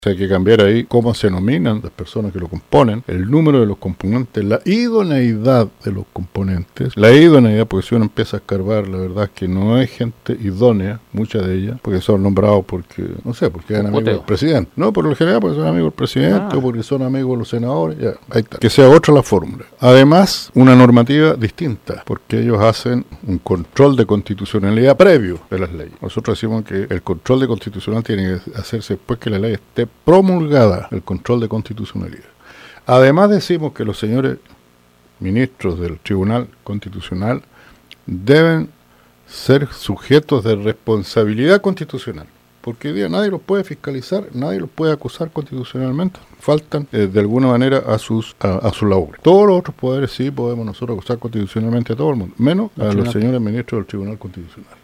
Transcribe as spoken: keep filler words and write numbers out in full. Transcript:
Hay que cambiar ahí cómo se nominan las personas que lo componen, el número de los componentes, la idoneidad de los componentes. La idoneidad, porque si uno empieza a escarbar, la verdad es que no hay gente idónea, muchas de ellas, porque son nombrados porque, no sé, porque eran amigos del presidente. No, por lo general porque son amigos del presidente ah. o porque son amigos de los senadores. Ya, ahí está. Que sea otra la fórmula. Además, una normativa distinta, porque ellos hacen un control de constitucionalidad previo de las leyes. Nosotros decimos que el control de constitucional tiene que hacerse después que la ley esté promulgada, el control de constitucionalidad. Además decimos que los señores ministros del Tribunal Constitucional deben ser sujetos de responsabilidad constitucional, porque hoy día nadie los puede fiscalizar, nadie los puede acusar constitucionalmente, faltan eh, de alguna manera a sus a, a su labor. Todos los otros poderes sí podemos nosotros acusar constitucionalmente a todo el mundo, menos a los señores ministros del Tribunal Constitucional.